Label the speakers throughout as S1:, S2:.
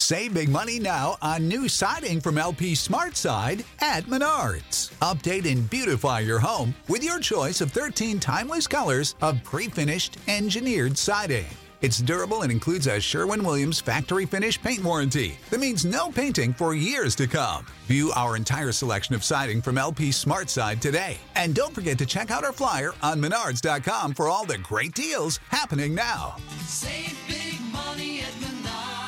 S1: Save big money now on new siding from LP SmartSide at Menards. Update and beautify your home with your choice of 13 timeless colors of pre-finished engineered siding. It's durable and includes a Sherwin-Williams factory finish paint warranty that means no painting for years to come. View our entire selection of siding from LP SmartSide today. And don't forget to check out our flyer on Menards.com for all the great deals happening now.
S2: Save big money at Menards.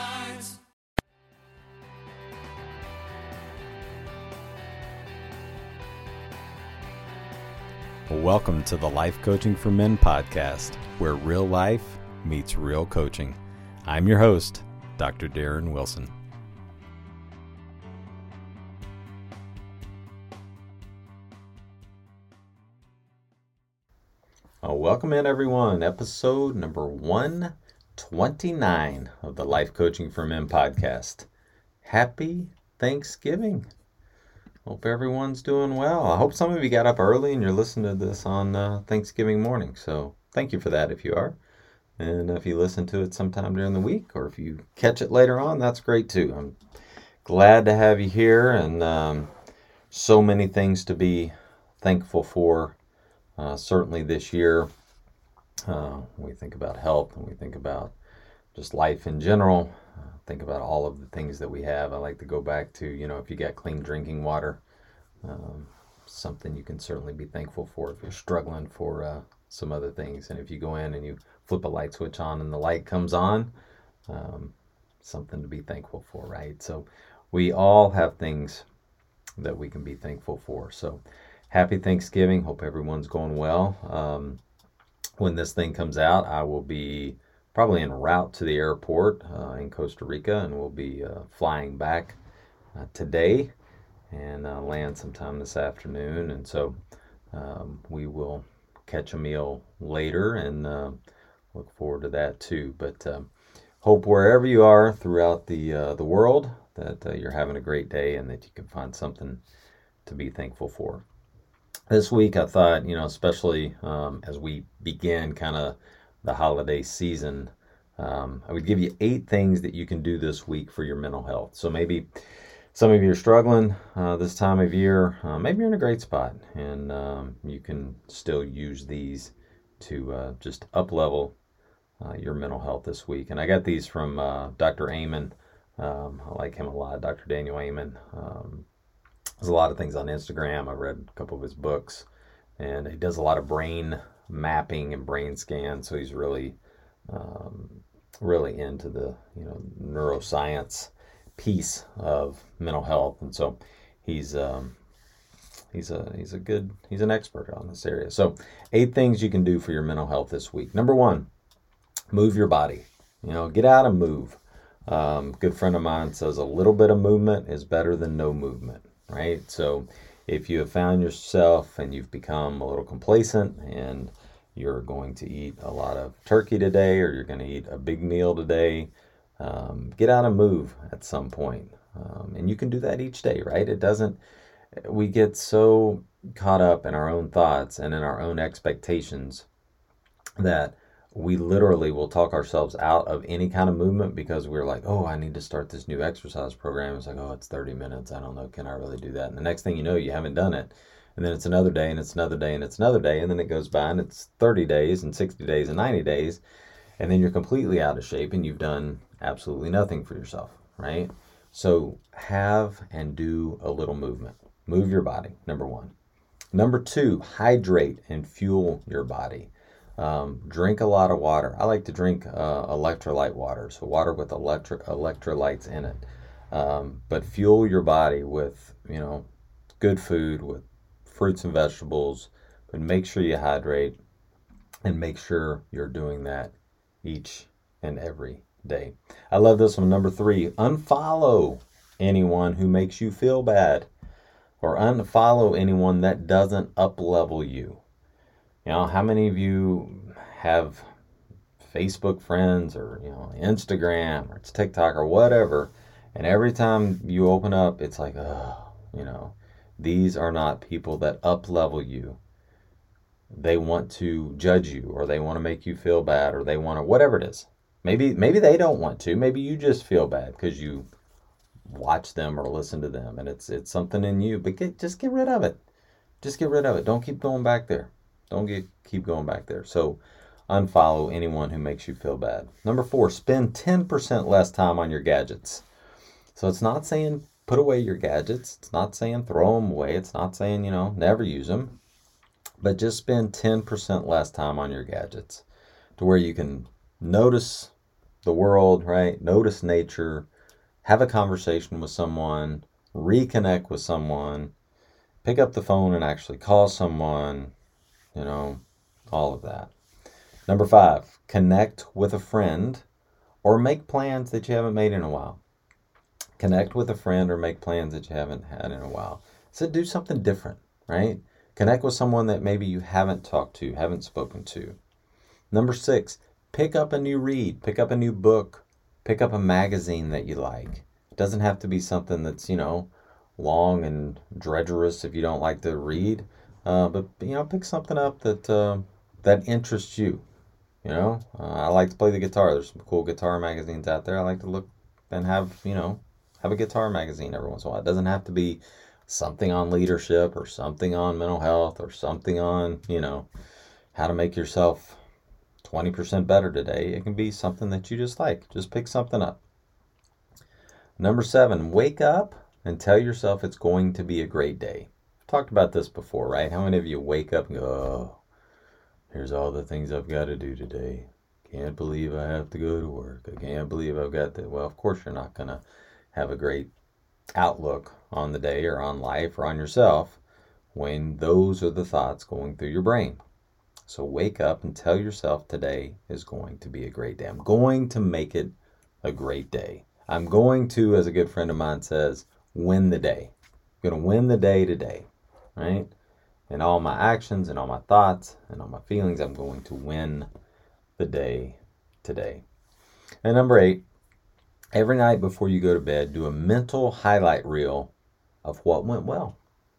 S3: Welcome to the Life Coaching for Men podcast, where real life meets real coaching. I'm your host, Dr. Darren Wilson. Welcome in, everyone. Episode number 129 of the Life Coaching for Men podcast. Happy Thanksgiving. Hope everyone's doing well. I hope some of you got up early and you're listening to this on Thanksgiving morning. So thank you for that if you are. And if you listen to it sometime during the week, or if you catch it later on, that's great too. I'm glad to have you here, and so many things to be thankful for. Certainly this year, when we think about health and we think about just life in general, think about all of the things that we have. I like to go back to, if you got clean drinking water, something you can certainly be thankful for if you're struggling for some other things. And if you go in and you flip a light switch on and the light comes on, something to be thankful for, right? So we all have things that we can be thankful for. So happy Thanksgiving. Hope everyone's going well. When this thing comes out, I will be probably en route to the airport in Costa Rica, and we'll be flying back today and land sometime this afternoon. And so we will catch a meal later and look forward to that too. But hope wherever you are throughout the world that you're having a great day and that you can find something to be thankful for. This week I thought, especially as we begin kind of the holiday season, I would give you 8 things that you can do this week for your mental health. So maybe some of you are struggling this time of year. Maybe you're in a great spot, and you can still use these to just up-level your mental health this week. And I got these from Dr. Amen. I like him a lot, Dr. Daniel Amen. There's a lot of things on Instagram. I read a couple of his books, and he does a lot of brain mapping and brain scans. So he's really into the neuroscience piece of mental health, and so he's an expert on this area. So 8 things you can do for your mental health this week. Number 1, move your body. Get out and move. Good friend of mine says a little bit of movement is better than no movement, right? So if you have found yourself and you've become a little complacent and you're going to eat a lot of turkey today, or you're going to eat a big meal today, get out and move at some point. And you can do that each day, right? We get so caught up in our own thoughts and in our own expectations that we literally will talk ourselves out of any kind of movement because we're like, oh, I need to start this new exercise program. It's like, oh, it's 30 minutes. I don't know. Can I really do that? And the next thing you know, you haven't done it. And then it's another day, and it's another day, and it's another day. And then it goes by, and it's 30 days, and 60 days, and 90 days. And then you're completely out of shape, and you've done absolutely nothing for yourself, right? So have and do a little movement. Move your body, number 1. Number 2, hydrate and fuel your body. Drink a lot of water. I like to drink electrolyte water, so water with electrolytes in it. But fuel your body with, good food, with fruits and vegetables, but make sure you hydrate and make sure you're doing that each and every day. I love this one. Number 3, unfollow anyone who makes you feel bad, or unfollow anyone that doesn't up-level you. How many of you have Facebook friends, or Instagram, or it's TikTok or whatever, and every time you open up, it's like, these are not people that up-level you. They want to judge you, or they want to make you feel bad, or they want to, whatever it is. Maybe they don't want to. Maybe you just feel bad because you watch them or listen to them, and it's something in you. But just get rid of it. Just get rid of it. Don't keep going back there. Keep going back there. So unfollow anyone who makes you feel bad. Number 4, spend 10% less time on your gadgets. So it's not saying put away your gadgets. It's not saying throw them away. It's not saying, never use them. But just spend 10% less time on your gadgets to where you can notice the world, right? Notice nature, have a conversation with someone, reconnect with someone, pick up the phone and actually call someone, all of that. Number 5, connect with a friend or make plans that you haven't made in a while. Connect with a friend or make plans that you haven't had in a while. So do something different, right? Connect with someone that maybe you haven't talked to, haven't spoken to. Number 6, pick up a new read, pick up a new book, pick up a magazine that you like. It doesn't have to be something that's, long and drudgerous if you don't like to read. But pick something up that interests you. I like to play the guitar. There's some cool guitar magazines out there. I like to look and have a guitar magazine every once in a while. It doesn't have to be something on leadership or something on mental health or something on, how to make yourself 20% better today. It can be something that you just like. Just pick something up. Number 7, wake up and tell yourself it's going to be a great day. I've talked about this before, right? How many of you wake up and go, oh, here's all the things I've got to do today. Can't believe I have to go to work. I can't believe I've got that. Well, of course you're not going to have a great outlook on the day or on life or on yourself when those are the thoughts going through your brain. So wake up and tell yourself today is going to be a great day. I'm going to make it a great day. I'm going to, as a good friend of mine says, win the day. I'm going to win the day today, right? In all my actions and all my thoughts and all my feelings, I'm going to win the day today. And number 8, every night before you go to bed, do a mental highlight reel of what went well.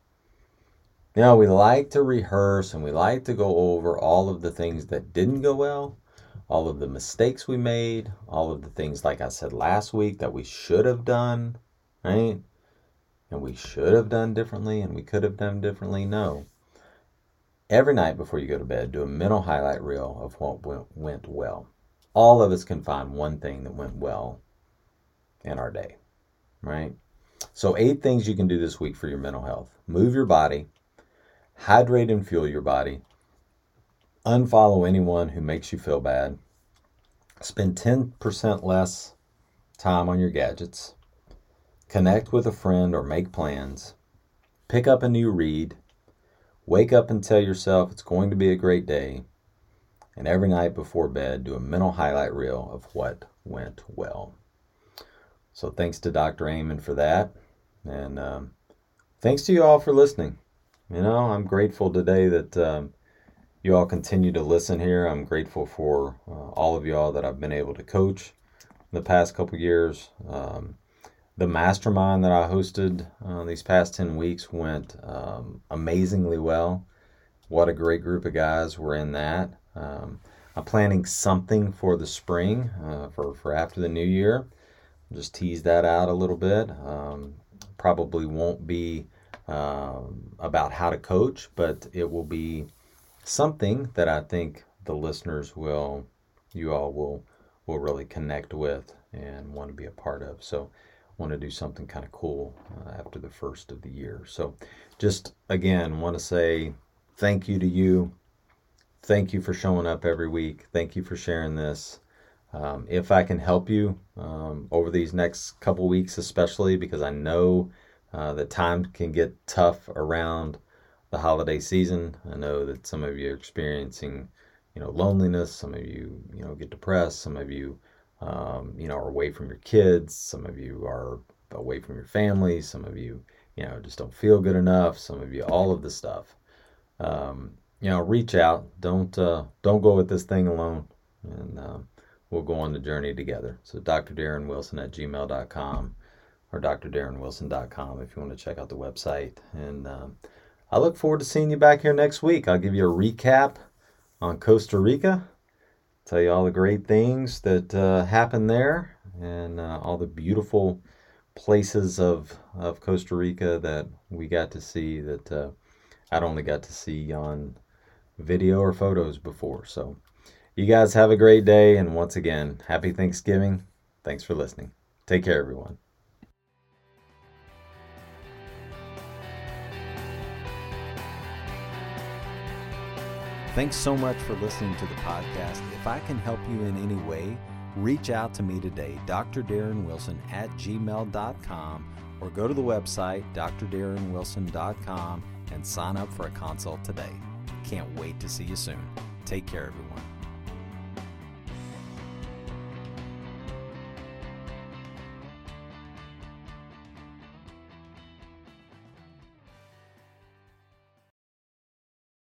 S3: We like to rehearse and we like to go over all of the things that didn't go well, all of the mistakes we made, all of the things, like I said last week, that we should have done, right? And we should have done differently and we could have done differently. No. Every night before you go to bed, do a mental highlight reel of what went well. All of us can find one thing that went well in our day, right? So 8 things you can do this week for your mental health. Move your body, hydrate and fuel your body, unfollow anyone who makes you feel bad, spend 10% less time on your gadgets, connect with a friend or make plans, pick up a new read, wake up and tell yourself it's going to be a great day, and every night before bed, do a mental highlight reel of what went well. So thanks to Dr. Amen for that. And thanks to you all for listening. I'm grateful today that you all continue to listen here. I'm grateful for all of y'all that I've been able to coach in the past couple years. The mastermind that I hosted these past 10 weeks went amazingly well. What a great group of guys were in that. I'm planning something for the spring, for after the new year. Just tease that out a little bit. Probably won't be about how to coach, but it will be something that I think the listeners you all will really connect with and want to be a part of. So want to do something kind of cool after the first of the year. So just again, want to say thank you to you. Thank you for showing up every week. Thank you for sharing this. If I can help you over these next couple weeks, especially because I know that time can get tough around the holiday season. I know that some of you are experiencing, loneliness. Some of you, get depressed. Some of you, are away from your kids. Some of you are away from your family. Some of you, just don't feel good enough. Some of you, all of the stuff. Reach out. Don't go with this thing alone. And we'll go on the journey together. So drdarrenwilson@gmail.com or drdarrenwilson.com if you want to check out the website. And I look forward to seeing you back here next week. I'll give you a recap on Costa Rica. tell you all the great things that happen there, and all the beautiful places of Costa Rica that we got to see that I'd only got to see on video or photos before. So you guys have a great day, and once again, happy Thanksgiving. Thanks for listening. Take care, everyone. Thanks so much for listening to the podcast. If I can help you in any way, reach out to me today, drdarrenwilson@gmail.com, or go to the website, drdarrenwilson.com, and sign up for a consult today. Can't wait to see you soon. Take care, everyone.